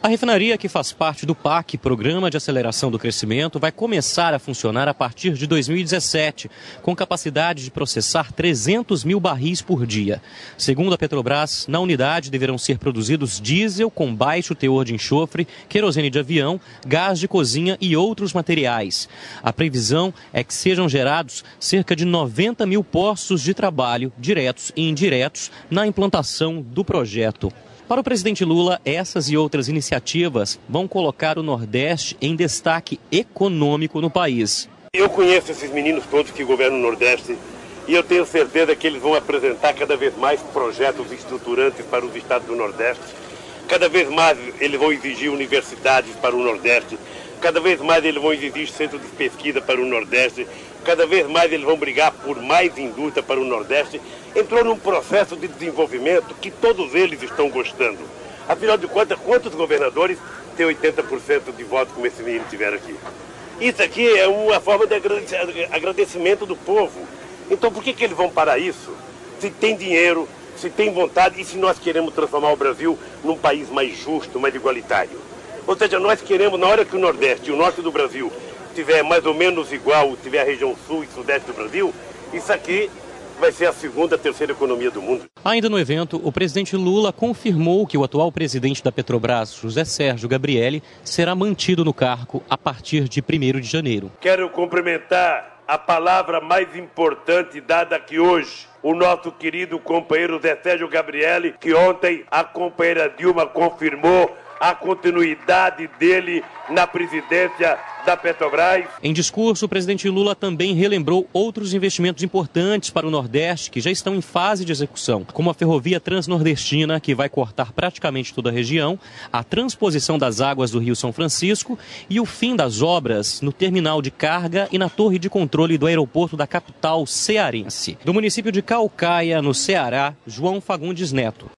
A refinaria, que faz parte do PAC, Programa de Aceleração do Crescimento, vai começar a funcionar a partir de 2017, com capacidade de processar 300 mil barris por dia. Segundo a Petrobras, na unidade deverão ser produzidos diesel com baixo teor de enxofre, querosene de avião, gás de cozinha e outros materiais. A previsão é que sejam gerados cerca de 90 mil postos de trabalho, diretos e indiretos, na implantação do projeto. Para o presidente Lula, essas e outras iniciativas vão colocar o Nordeste em destaque econômico no país. Eu conheço esses meninos todos que governam o Nordeste e eu tenho certeza que eles vão apresentar cada vez mais projetos estruturantes para os estados do Nordeste. Cada vez mais eles vão exigir universidades para o Nordeste. Cada vez mais eles vão exigir centros de pesquisa para o Nordeste. Cada vez mais eles vão brigar por mais indústria para o Nordeste. Entrou num processo de desenvolvimento que todos eles estão gostando. Afinal de contas, quantos governadores têm 80% de votos como esse menino tiver aqui? Isso aqui é uma forma de agradecimento do povo. Então por que eles vão parar isso? Se tem dinheiro, se tem vontade e se nós queremos transformar o Brasil num país mais justo, mais igualitário. Ou seja, nós queremos, na hora que o Nordeste e o Norte do Brasil tiver mais ou menos igual, tiver a região Sul e Sudeste do Brasil, isso aqui vai ser a segunda, terceira economia do mundo. Ainda no evento, o presidente Lula confirmou que o atual presidente da Petrobras, José Sérgio Gabrielli, será mantido no cargo a partir de 1º de janeiro. Quero cumprimentar a palavra mais importante dada aqui hoje, o nosso querido companheiro José Sérgio Gabrielli, que ontem a companheira Dilma confirmou a continuidade dele na presidência da Petrobras. Em discurso, o presidente Lula também relembrou outros investimentos importantes para o Nordeste que já estão em fase de execução, como a ferrovia transnordestina, que vai cortar praticamente toda a região, a transposição das águas do Rio São Francisco e o fim das obras no terminal de carga e na torre de controle do aeroporto da capital cearense. Do município de Caucaia, no Ceará, João Fagundes Neto.